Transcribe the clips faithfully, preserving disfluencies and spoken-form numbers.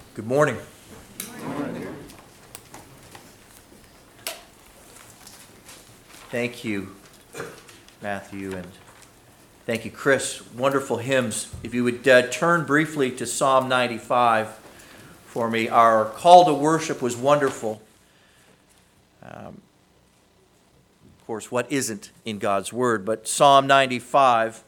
Good morning. Thank you, Matthew, and thank you, Chris. Wonderful hymns. If you would uh, turn briefly to Psalm ninety-five for me. Our call to worship was wonderful. Um, of course, what isn't in God's Word? But Psalm ninety-five.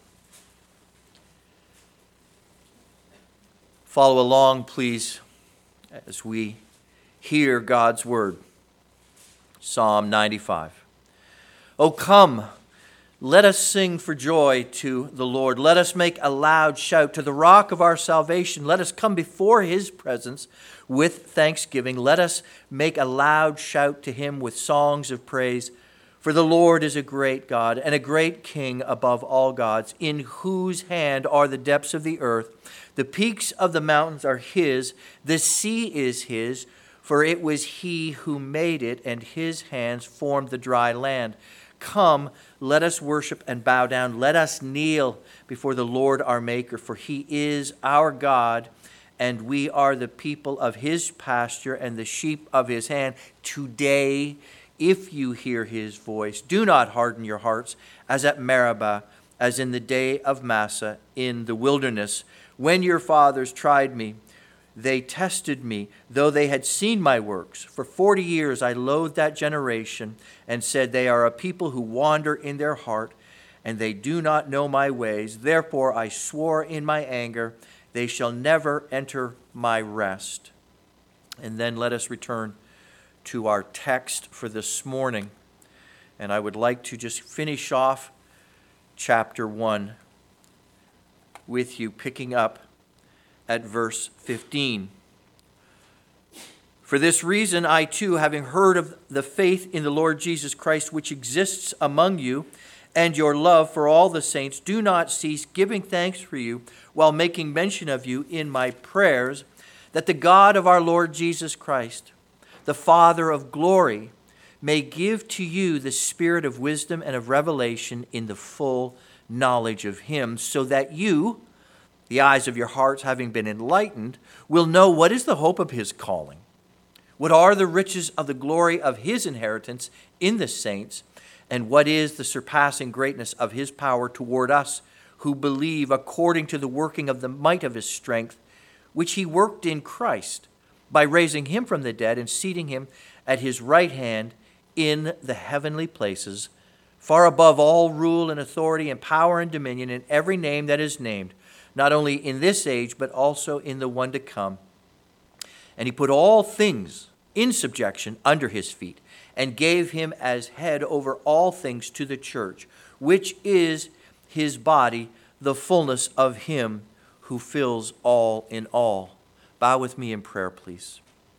Follow along, please, as we hear God's Word. Psalm ninety-five. O come, let us sing for joy to the Lord. Let us make a loud shout to the rock of our salvation. Let us come before his presence with thanksgiving. Let us make a loud shout to him with songs of praise. For the Lord is a great God and a great King above all gods, in whose hand are the depths of the earth. The peaks of the mountains are his. The sea is his, for it was he who made it, and his hands formed the dry land. Come, let us worship and bow down. Let us kneel before the Lord our Maker, for he is our God, and we are the people of his pasture and the sheep of his hand. Today, if you hear his voice, do not harden your hearts as at Meribah, as in the day of Massah in the wilderness, when your fathers tried me. They tested me, though they had seen my works. For forty years I loathed that generation and said, they are a people who wander in their heart, and they do not know my ways. Therefore I swore in my anger, they shall never enter my rest. And then let us return to our text for this morning. And I would like to just finish off chapter one with you, picking up at verse fifteen. For this reason, I too, having heard of the faith in the Lord Jesus Christ which exists among you, and your love for all the saints, do not cease giving thanks for you, while making mention of you in my prayers, that the God of our Lord Jesus Christ, the Father of glory, may give to you the spirit of wisdom and of revelation in the full knowledge of him, so that you, the eyes of your hearts having been enlightened, will know what is the hope of his calling, what are the riches of the glory of his inheritance in the saints, and what is the surpassing greatness of his power toward us who believe, according to the working of the might of his strength, which he worked in Christ, by raising him from the dead and seating him at his right hand in the heavenly places, far above all rule and authority and power and dominion, and every name that is named, not only in this age, but also in the one to come. And he put all things in subjection under his feet, and gave him as head over all things to the church, which is his body, the fullness of him who fills all in all. Bow with me in prayer, please.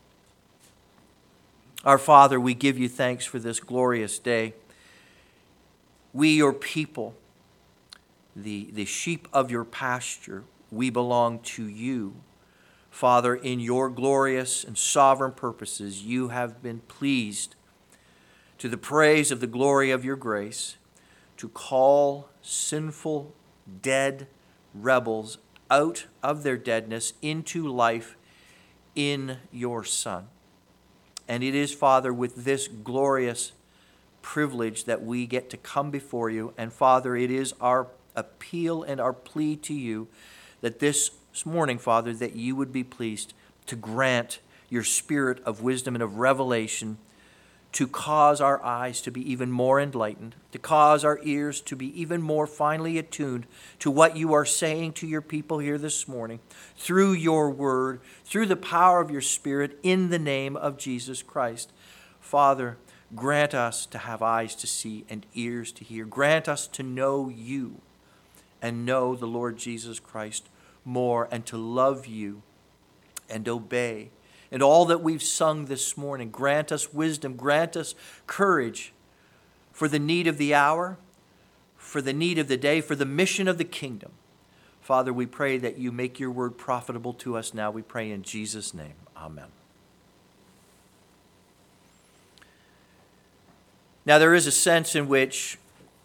Our Father, we give you thanks for this glorious day. We, your people, the, the sheep of your pasture, we belong to you. Father, in your glorious and sovereign purposes, you have been pleased, to the praise of the glory of your grace, to call sinful, dead rebels out of their deadness into life in your Son. And it is, Father, with this glorious privilege that we get to come before you. And Father, it is our appeal and our plea to you that this morning, Father, that you would be pleased to grant your spirit of wisdom and of revelation, to cause our eyes to be even more enlightened, to cause our ears to be even more finely attuned to what you are saying to your people here this morning, through your word, through the power of your Spirit, in the name of Jesus Christ. Father, grant us to have eyes to see and ears to hear. Grant us to know you and know the Lord Jesus Christ more, and to love you and obey. And all that we've sung this morning, grant us wisdom, grant us courage for the need of the hour, for the need of the day, for the mission of the kingdom. Father, we pray that you make your word profitable to us now. We pray in Jesus' name. Amen. Now, there is a sense in which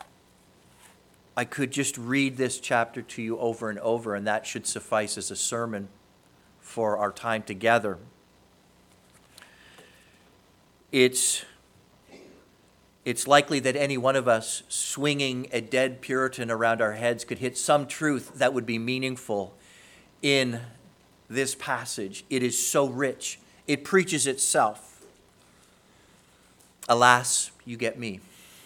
I could just read this chapter to you over and over, and that should suffice as a sermon for our time together. It's, it's likely that any one of us swinging a dead Puritan around our heads could hit some truth that would be meaningful in this passage. It is so rich. It preaches itself. Alas, you get me.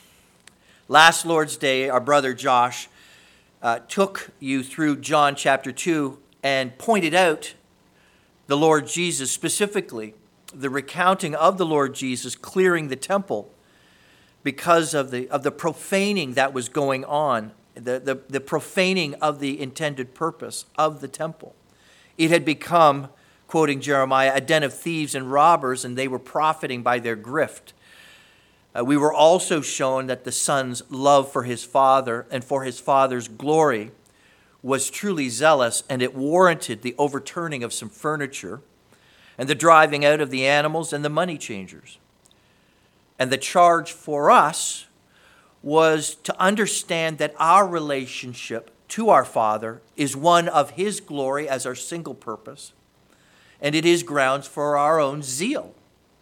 Last Lord's Day, our brother Josh uh, took you through John chapter two and pointed out the Lord Jesus, specifically the recounting of the Lord Jesus clearing the temple because of the of the profaning that was going on, the, the, the profaning of the intended purpose of the temple. It had become, quoting Jeremiah, a den of thieves and robbers, and they were profiting by their grift. Uh, we were also shown that the Son's love for his Father and for his Father's glory was truly zealous, and it warranted the overturning of some furniture and the driving out of the animals and the money changers. And the charge for us was to understand that our relationship to our Father is one of his glory as our single purpose, and it is grounds for our own zeal.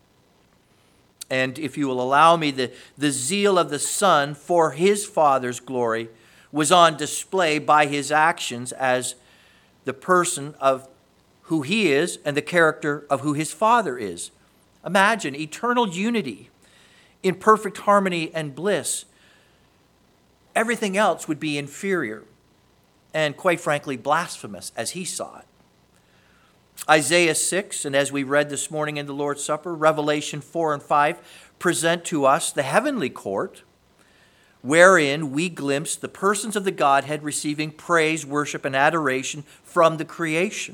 And if you will allow me, the, the zeal of the Son for his Father's glory was on display by his actions as the person of who he is and the character of who his Father is. Imagine eternal unity in perfect harmony and bliss. Everything else would be inferior and, quite frankly, blasphemous as he saw it. Isaiah six, and as we read this morning in the Lord's Supper, Revelation four and five present to us the heavenly court, wherein we glimpse the persons of the Godhead receiving praise, worship, and adoration from the creation.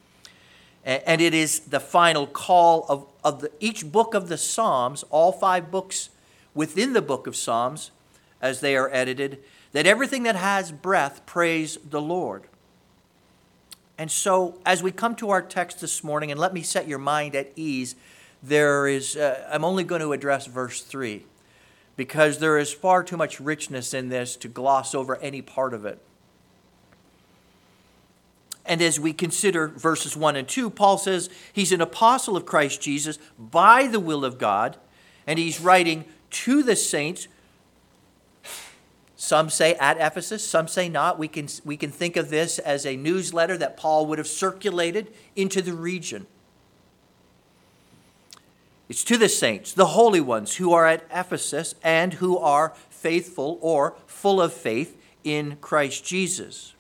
And it is the final call of, of the, each book of the Psalms, all five books within the book of Psalms, as they are edited, that everything that has breath praise the Lord. And so, as we come to our text this morning, and let me set your mind at ease, there is, uh, I'm only going to address verse three, because there is far too much richness in this to gloss over any part of it. And as we consider verses one and two, Paul says he's an apostle of Christ Jesus by the will of God, and he's writing to the saints. Some say at Ephesus, some say not. We can, we can think of this as a newsletter that Paul would have circulated into the region. It's to the saints, the holy ones who are at Ephesus and who are faithful or full of faith in Christ Jesus.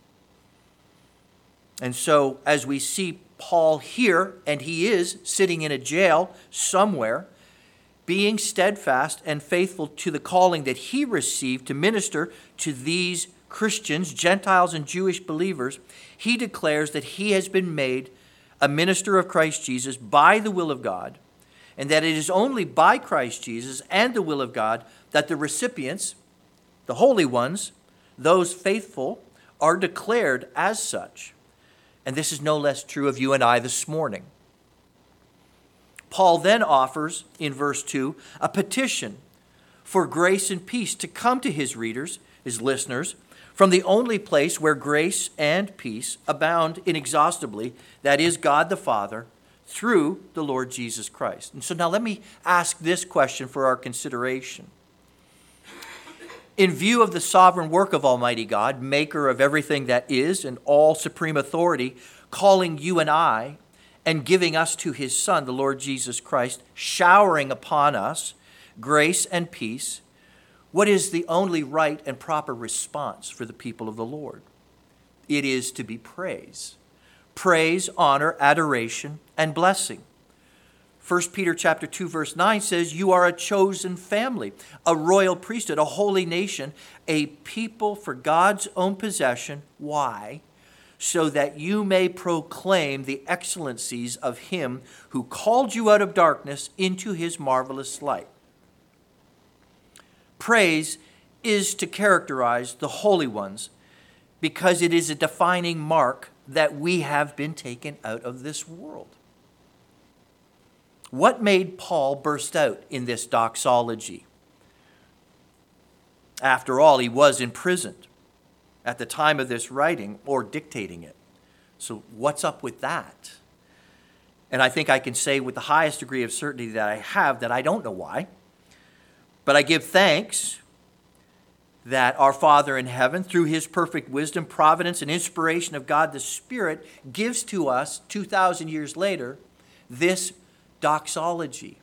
And so as we see Paul here, and he is sitting in a jail somewhere, being steadfast and faithful to the calling that he received to minister to these Christians, Gentiles and Jewish believers, he declares that he has been made a minister of Christ Jesus by the will of God, and that it is only by Christ Jesus and the will of God that the recipients, the holy ones, those faithful, are declared as such. And this is no less true of you and I this morning. Paul then offers, in verse two, a petition for grace and peace to come to his readers, his listeners, from the only place where grace and peace abound inexhaustibly, that is God the Father, through the Lord Jesus Christ. And so now let me ask this question for our consideration. In view of the sovereign work of Almighty God, maker of everything that is and all supreme authority, calling you and I and giving us to his Son, the Lord Jesus Christ, showering upon us grace and peace, what is the only right and proper response for the people of the Lord? It is to be praise. Praise, honor, adoration, and blessing. First Peter chapter two, verse nine says, you are a chosen family, a royal priesthood, a holy nation, a people for God's own possession. Why? So that you may proclaim the excellencies of him who called you out of darkness into his marvelous light. Praise is to characterize the holy ones because it is a defining mark that we have been taken out of this world. What made Paul burst out in this doxology? After all, he was imprisoned at the time of this writing or dictating it. So what's up with that? And I think I can say with the highest degree of certainty that I have that I don't know why. But I give thanks that our Father in heaven, through his perfect wisdom, providence, and inspiration of God the Spirit, gives to us two thousand years later this doxology,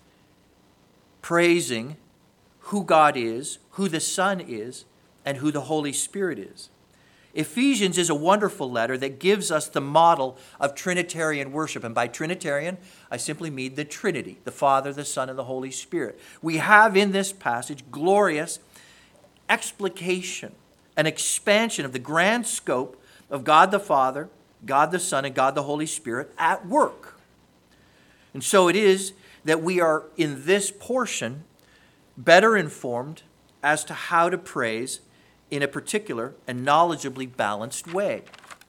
praising who God is, who the Son is, and who the Holy Spirit is. Ephesians is a wonderful letter that gives us the model of Trinitarian worship. And by Trinitarian, I simply mean the Trinity, the Father, the Son, and the Holy Spirit. We have in this passage glorious explication, an expansion of the grand scope of God the Father, God the Son, and God the Holy Spirit at work. And so it is that we are in this portion better informed as to how to praise in a particular and knowledgeably balanced way.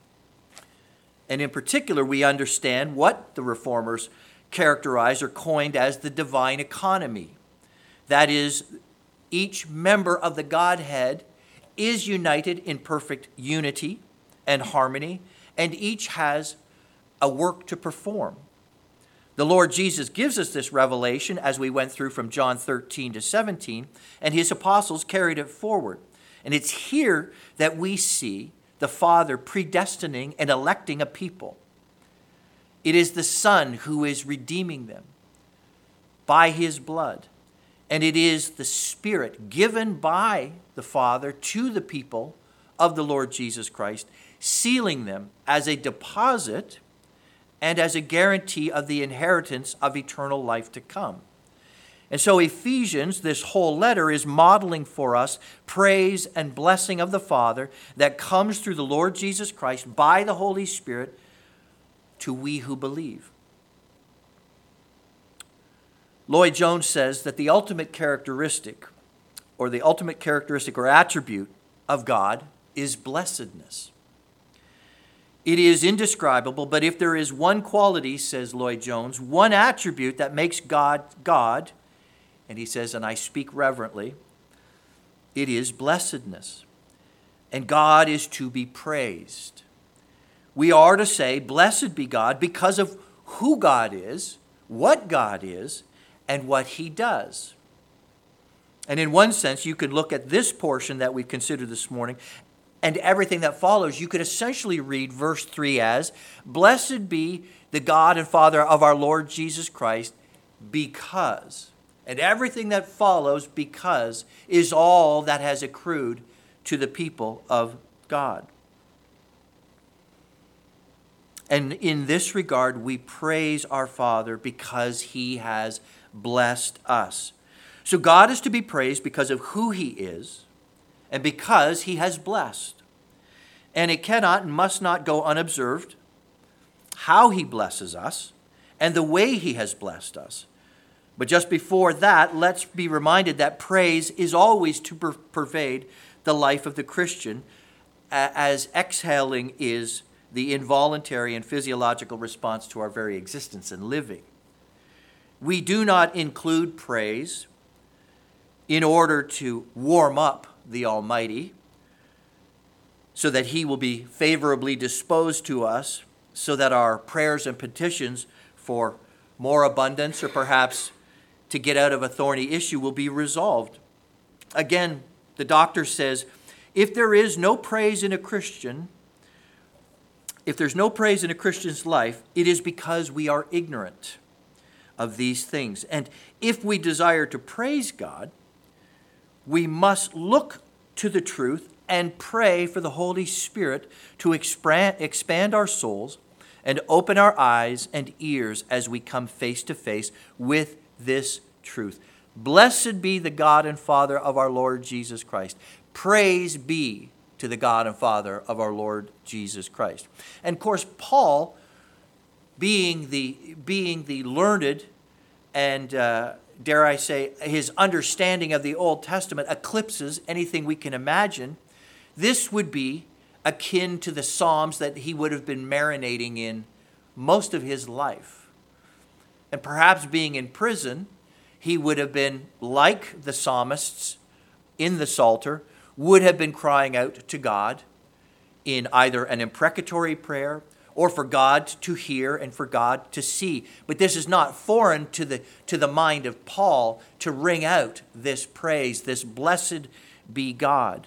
And in particular, we understand what the Reformers characterized or coined as the divine economy. That is, each member of the Godhead is united in perfect unity and harmony, and each has a work to perform. The Lord Jesus gives us this revelation as we went through from John thirteen to seventeen, and his apostles carried it forward. And it's here that we see the Father predestining and electing a people. It is the Son who is redeeming them by his blood. And it is the Spirit given by the Father to the people of the Lord Jesus Christ, sealing them as a deposit and as a guarantee of the inheritance of eternal life to come. And so Ephesians, this whole letter, is modeling for us praise and blessing of the Father that comes through the Lord Jesus Christ by the Holy Spirit to we who believe. Lloyd Jones says that the ultimate characteristic, or the ultimate characteristic or attribute of God is blessedness. It is indescribable, but if there is one quality, says Lloyd Jones, one attribute that makes God God, and he says, and I speak reverently, it is blessedness. And God is to be praised. We are to say, blessed be God, because of who God is, what God is, and what he does. And in one sense, you could look at this portion that we've considered this morning and everything that follows. You could essentially read verse three as, blessed be the God and Father of our Lord Jesus Christ, because. And everything that follows, because, is all that has accrued to the people of God. And in this regard, we praise our Father because he has blessed us. So God is to be praised because of who he is and because he has blessed. And it cannot and must not go unobserved how he blesses us and the way he has blessed us. But just before that, let's be reminded that praise is always to per- pervade the life of the Christian, as exhaling is the involuntary and physiological response to our very existence and living. We do not include praise in order to warm up the Almighty so that he will be favorably disposed to us, so that our prayers and petitions for more abundance or perhaps to get out of a thorny issue will be resolved. Again, the doctor says, if there is no praise in a Christian, if there's no praise in a Christian's life, it is because we are ignorant of these things. And if we desire to praise God, we must look to the truth and pray for the Holy Spirit to expand, expand our souls and open our eyes and ears as we come face to face with this truth. Blessed be the God and Father of our Lord Jesus Christ. Praise be to the God and Father of our Lord Jesus Christ. And of course, Paul, being the, being the learned and, uh, dare I say, his understanding of the Old Testament eclipses anything we can imagine. This would be akin to the Psalms that he would have been marinating in most of his life. And perhaps being in prison, he would have been like the psalmists in the Psalter, would have been crying out to God in either an imprecatory prayer or for God to hear and for God to see. But this is not foreign to the, to the mind of Paul to ring out this praise, this blessed be God.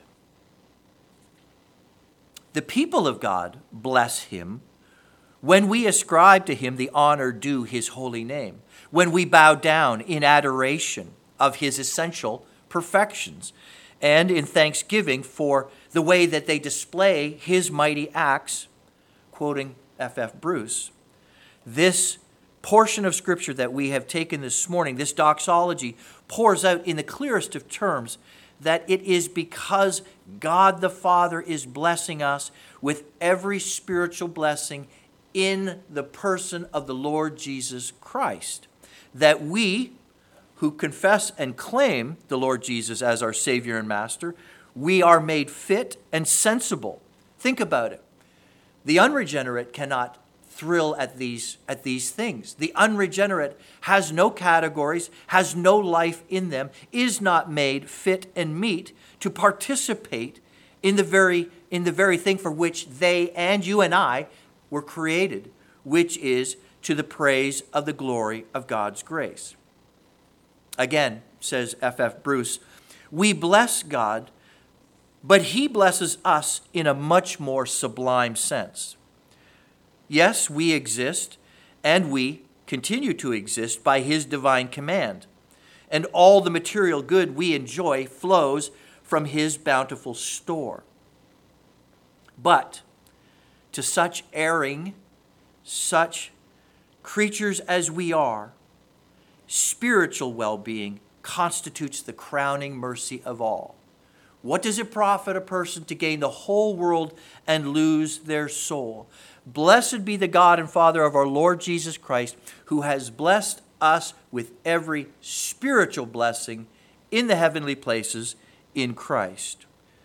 The people of God bless him when we ascribe to him the honor due his holy name, when we bow down in adoration of his essential perfections, and in thanksgiving for the way that they display his mighty acts, quoting F F Bruce. This portion of Scripture that we have taken this morning, this doxology, pours out in the clearest of terms that it is because God the Father is blessing us with every spiritual blessing in the person of the Lord Jesus Christ, that we who confess and claim the Lord Jesus as our Savior and Master, we are made fit and sensible. Think about it. The unregenerate cannot thrill at these, at these things. The unregenerate has no categories, has no life in them, is not made fit and meet to participate in the very, in the very thing for which they and you and I were created, which is to the praise of the glory of God's grace. Again, says F F Bruce, we bless God, but he blesses us in a much more sublime sense. Yes, we exist, and we continue to exist by his divine command, and all the material good we enjoy flows from his bountiful store. But to such erring, such creatures as we are, spiritual well-being constitutes the crowning mercy of all. What does it profit a person to gain the whole world and lose their soul? Blessed be the God and Father of our Lord Jesus Christ, who has blessed us with every spiritual blessing in the heavenly places in Christ.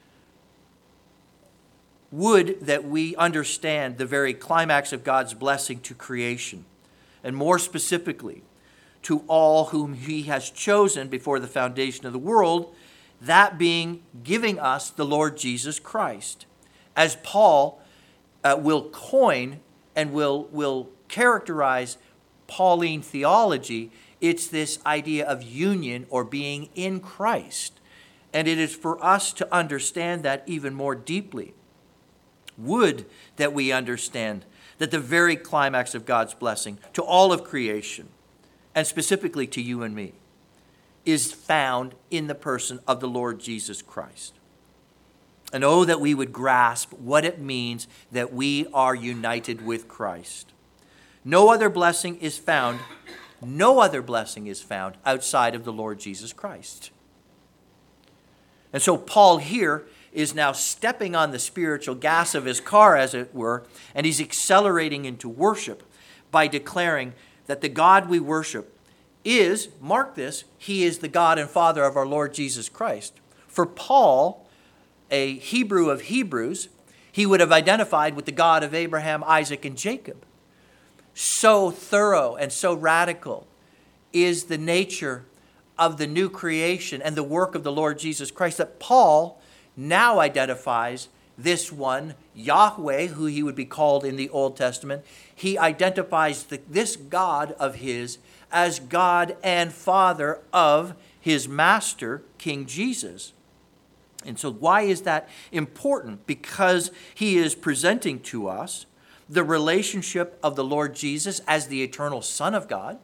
Would that we understand the very climax of God's blessing to creation, and more specifically, to all whom he has chosen before the foundation of the world, that being giving us the Lord Jesus Christ. As Paul uh, will coin and will, will characterize Pauline theology, it's this idea of union or being in Christ. And it is for us to understand that even more deeply. Would that we understand that the very climax of God's blessing to all of creation, and specifically to you and me, is found in the person of the Lord Jesus Christ. And oh, that we would grasp what it means that we are united with Christ. No other blessing is found, no other blessing is found outside of the Lord Jesus Christ. And so Paul here is now stepping on the spiritual gas of his car, as it were, and he's accelerating into worship by declaring that the God we worship is, mark this, he is the God and Father of our Lord Jesus Christ. For Paul, a Hebrew of Hebrews, he would have identified with the God of Abraham, Isaac, and Jacob. So thorough and so radical is the nature of the new creation and the work of the Lord Jesus Christ that Paul now identifies this one, Yahweh, who he would be called in the Old Testament. He identifies the, this God of his as God and Father of his master, King Jesus. And so why is that important? Because he is presenting to us the relationship of the Lord Jesus as the eternal Son of God.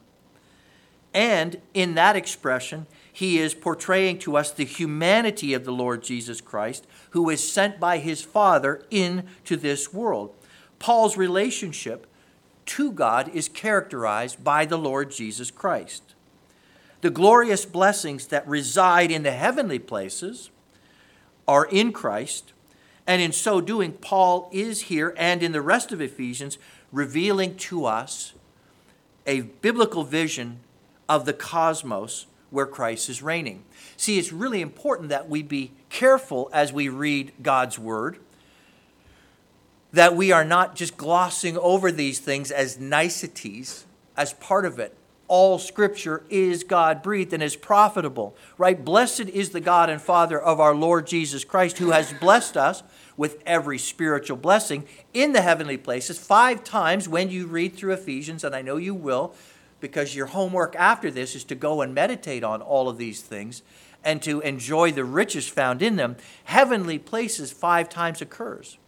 And in that expression, he is portraying to us the humanity of the Lord Jesus Christ, who is sent by his Father into this world. Paul's relationship to God is characterized by the Lord Jesus Christ. The glorious blessings that reside in the heavenly places are in Christ, and in so doing, Paul is here and in the rest of Ephesians revealing to us a biblical vision of the cosmos where Christ is reigning. See, it's really important that we be careful as we read God's word, that we are not just glossing over these things as niceties, as part of it. All Scripture is God-breathed and is profitable, right? Blessed is the God and Father of our Lord Jesus Christ, who has blessed us with every spiritual blessing in the heavenly places. Five times when you read through Ephesians, and I know you will, because your homework after this is to go and meditate on all of these things and to enjoy the riches found in them. Heavenly places five times occurs.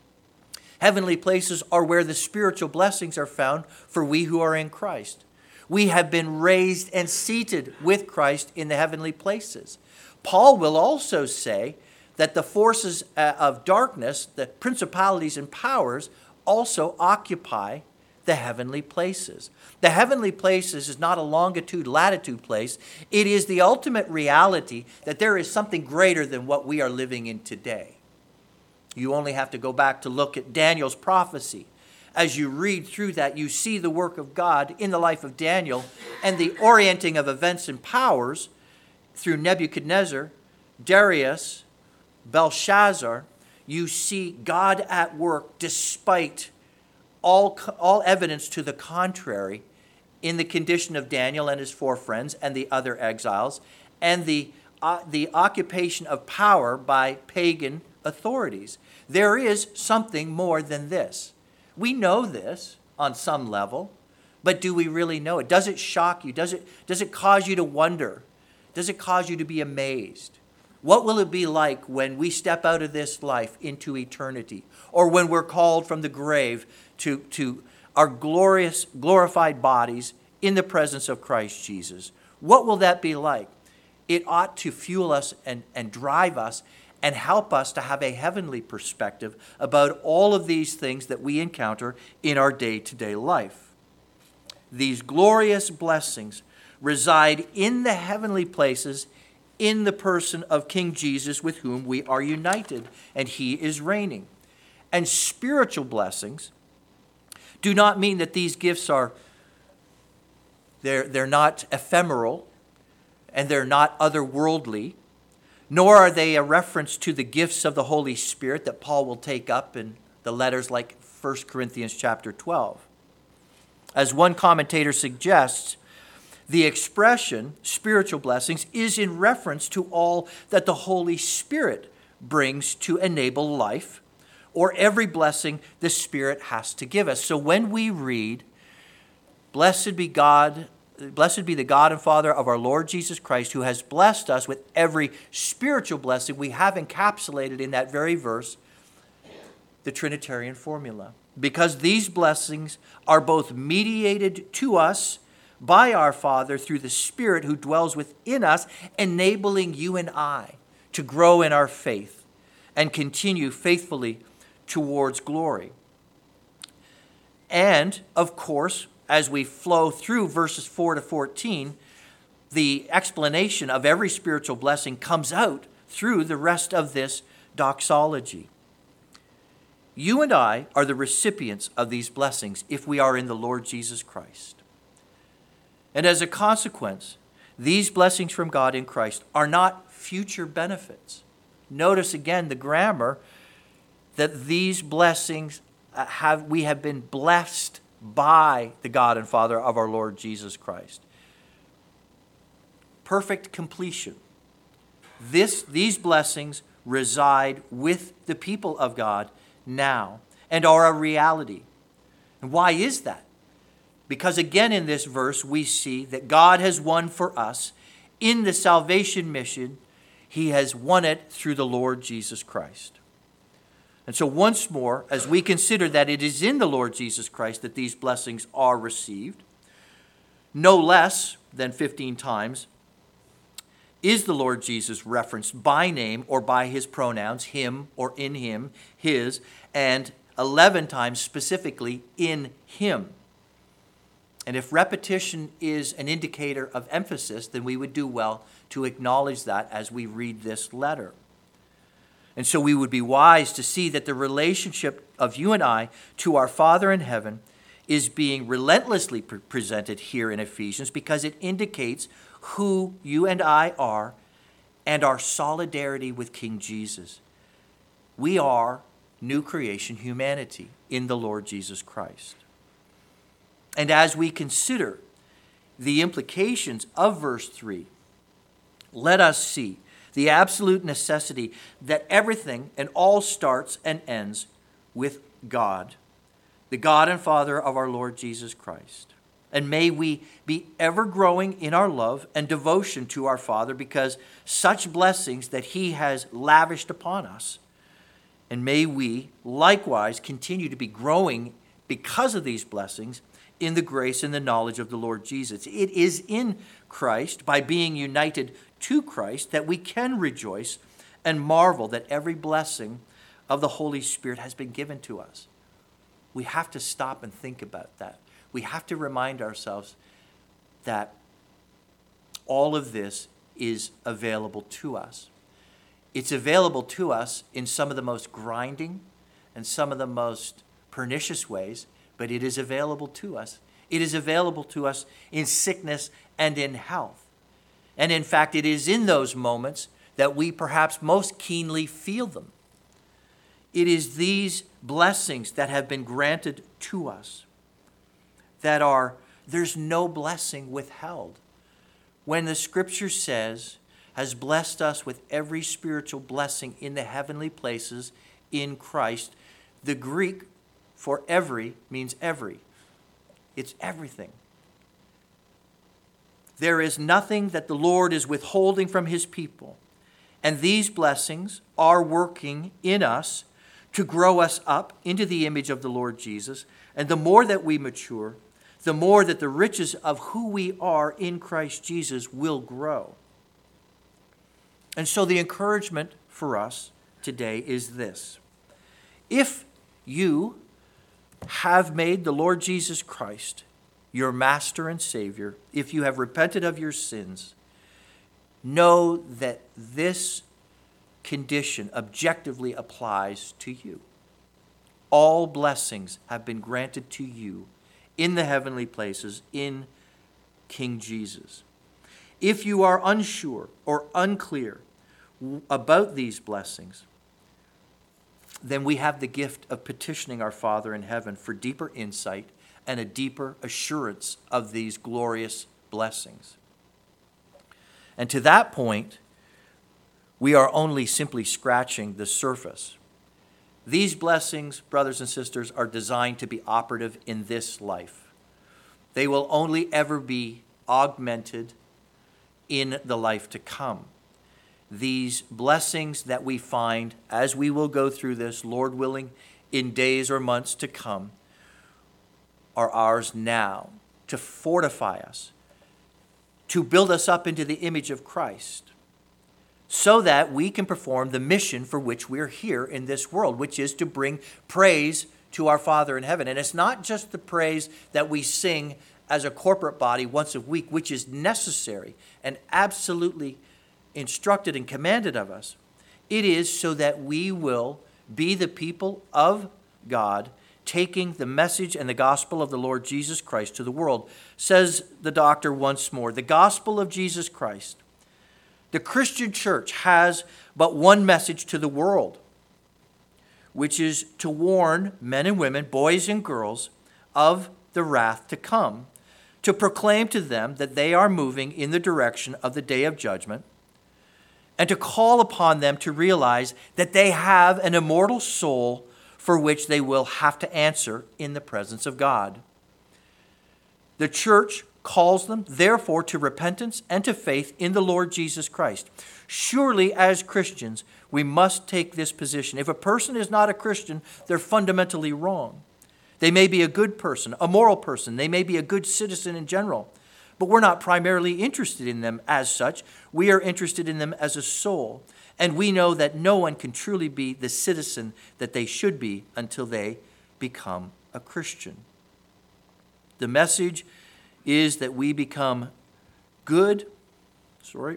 Heavenly places are where the spiritual blessings are found for we who are in Christ. We have been raised and seated with Christ in the heavenly places. Paul will also say that the forces of darkness, the principalities and powers, also occupy the heavenly places. The heavenly places is not a longitude, latitude place. It is the ultimate reality that there is something greater than what we are living in today. You only have to go back to look at Daniel's prophecy. As you read through that, you see the work of God in the life of Daniel and the orienting of events and powers through Nebuchadnezzar, Darius, Belshazzar. You see God at work despite all, all evidence to the contrary in the condition of Daniel and his four friends and the other exiles, and the, uh, the occupation of power by pagan authorities. There is something more than this. We know this on some level, but do we really know it? Does it shock you? Does it, does it cause you to wonder? Does it cause you to be amazed? What will it be like when we step out of this life into eternity, or when we're called from the grave to, to our glorious, glorified bodies in the presence of Christ Jesus? What will that be like? It ought to fuel us and, and drive us and help us to have a heavenly perspective about all of these things that we encounter in our day-to-day life. These glorious blessings reside in the heavenly places in the person of King Jesus, with whom we are united, and he is reigning. And spiritual blessings do not mean that these gifts are, they're, they're not ephemeral, and they're not otherworldly, nor are they a reference to the gifts of the Holy Spirit that Paul will take up in the letters like First Corinthians chapter twelve. As one commentator suggests, the expression spiritual blessings is in reference to all that the Holy Spirit brings to enable life, or every blessing the Spirit has to give us. So when we read, "Blessed be God, blessed be the God and Father of our Lord Jesus Christ, who has blessed us with every spiritual blessing," we have encapsulated in that very verse the Trinitarian formula. Because these blessings are both mediated to us by our Father through the Spirit who dwells within us, enabling you and I to grow in our faith and continue faithfully towards glory. And, of course, as we flow through verses four to fourteen, the explanation of every spiritual blessing comes out through the rest of this doxology. You and I are the recipients of these blessings if we are in the Lord Jesus Christ. And as a consequence, these blessings from God in Christ are not future benefits. Notice again the grammar that these blessings have, we have been blessed by the God and Father of our Lord Jesus Christ. Perfect completion. This, these blessings reside with the people of God now and are a reality. And why is that? Because again in this verse we see that God has won for us in the salvation mission. He has won it through the Lord Jesus Christ. And so once more, as we consider that it is in the Lord Jesus Christ that these blessings are received, no less than fifteen times is the Lord Jesus referenced by name or by his pronouns, him or in him, his, and eleven times specifically in him. And if repetition is an indicator of emphasis, then we would do well to acknowledge that as we read this letter. And so we would be wise to see that the relationship of you and I to our Father in heaven is being relentlessly pre- presented here in Ephesians, because it indicates who you and I are and our solidarity with King Jesus. We are new creation humanity in the Lord Jesus Christ. And as we consider the implications of verse three, let us see the absolute necessity that everything and all starts and ends with God, the God and Father of our Lord Jesus Christ. And may we be ever growing in our love and devotion to our Father, because such blessings that he has lavished upon us. And may we likewise continue to be growing because of these blessings in the grace and the knowledge of the Lord Jesus. It is in Christ, by being united to Christ, that we can rejoice and marvel that every blessing of the Holy Spirit has been given to us. We have to stop and think about that. We have to remind ourselves that all of this is available to us. It's available to us in some of the most grinding and some of the most pernicious ways, but it is available to us. It is available to us in sickness and in health. And in fact, it is in those moments that we perhaps most keenly feel them. It is these blessings that have been granted to us that are, there's no blessing withheld. When the scripture says, has blessed us with every spiritual blessing in the heavenly places in Christ, the Greek for every means every. It's everything. There is nothing that the Lord is withholding from his people. And these blessings are working in us to grow us up into the image of the Lord Jesus. And the more that we mature, the more that the riches of who we are in Christ Jesus will grow. And so the encouragement for us today is this. If you have made the Lord Jesus Christ your Master and Savior, if you have repented of your sins, know that this condition objectively applies to you. All blessings have been granted to you in the heavenly places in King Jesus. If you are unsure or unclear about these blessings, then we have the gift of petitioning our Father in heaven for deeper insight and a deeper assurance of these glorious blessings. And to that point, we are only simply scratching the surface. These blessings, brothers and sisters, are designed to be operative in this life. They will only ever be augmented in the life to come. These blessings that we find as we will go through this, Lord willing, in days or months to come, are ours now to fortify us, to build us up into the image of Christ, so that we can perform the mission for which we're here in this world, which is to bring praise to our Father in heaven. And it's not just the praise that we sing as a corporate body once a week, which is necessary and absolutely instructed and commanded of us. It is so that we will be the people of God, taking the message and the gospel of the Lord Jesus Christ to the world. Says the doctor once more, the gospel of Jesus Christ. The Christian church has but one message to the world, which is to warn men and women, boys and girls, of the wrath to come, to proclaim to them that they are moving in the direction of the day of judgment, and to call upon them to realize that they have an immortal soul for which they will have to answer in the presence of God. The church calls them, therefore, to repentance and to faith in the Lord Jesus Christ. Surely, as Christians, we must take this position. If a person is not a Christian, they're fundamentally wrong. They may be a good person, a moral person. They may be a good citizen in general. But we're not primarily interested in them as such. We are interested in them as a soul. And we know that no one can truly be the citizen that they should be until they become a Christian. The message is that we become good, sorry,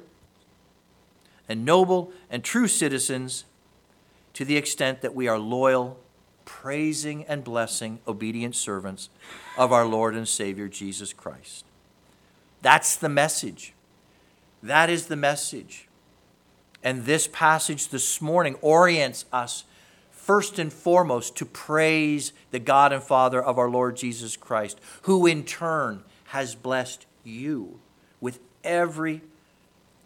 and noble and true citizens to the extent that we are loyal, praising and blessing, obedient servants of our Lord and Savior Jesus Christ. That's the message. That is the message. And this passage this morning orients us first and foremost to praise the God and Father of our Lord Jesus Christ, who in turn has blessed you with every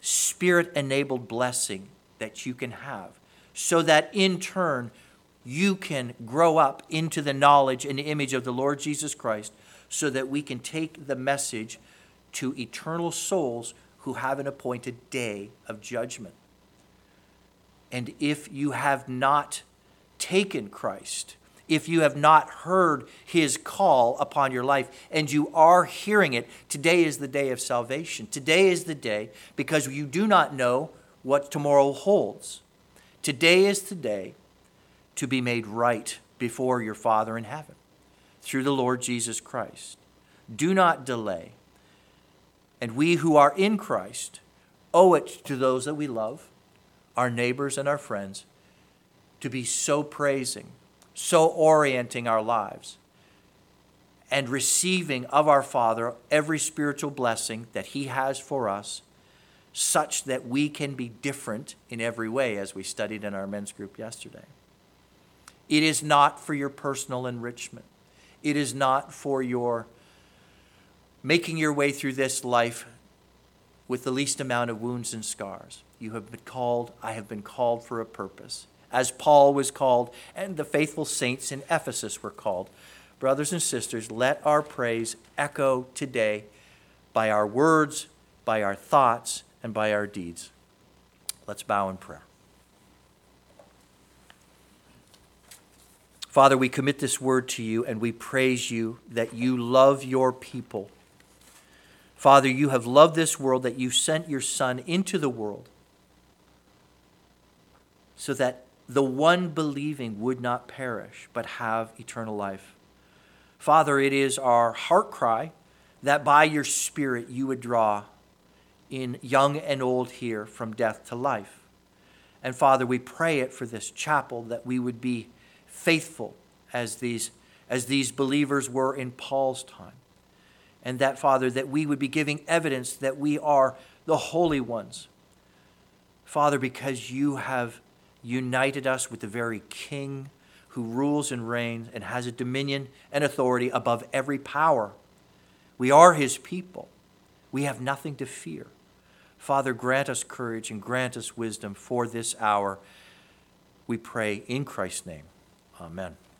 Spirit-enabled blessing that you can have, so that in turn you can grow up into the knowledge and image of the Lord Jesus Christ, so that we can take the message to eternal souls who have an appointed day of judgment. And if you have not taken Christ, if you have not heard his call upon your life, and you are hearing it, today is the day of salvation. Today is the day, because you do not know what tomorrow holds. Today is the day to be made right before your Father in heaven through the Lord Jesus Christ. Do not delay. And we who are in Christ owe it to those that we love, our neighbors and our friends, to be so praising, so orienting our lives, and receiving of our Father every spiritual blessing that he has for us, such that we can be different in every way, as we studied in our men's group yesterday. It is not for your personal enrichment. It is not for your making your way through this life with the least amount of wounds and scars. You have been called, I have been called for a purpose. As Paul was called, and the faithful saints in Ephesus were called. Brothers and sisters, let our praise echo today by our words, by our thoughts, and by our deeds. Let's bow in prayer. Father, we commit this word to you, and we praise you that you love your people. Father, you have loved this world, that you sent your Son into the world so that the one believing would not perish but have eternal life. Father, it is our heart cry that by your Spirit you would draw in young and old here from death to life. And Father, we pray it for this chapel, that we would be faithful as these, as these believers were in Paul's time. And that, Father, that we would be giving evidence that we are the holy ones. Father, because you have united us with the very King who rules and reigns and has a dominion and authority above every power. We are his people. We have nothing to fear. Father, grant us courage and grant us wisdom for this hour. We pray in Christ's name. Amen.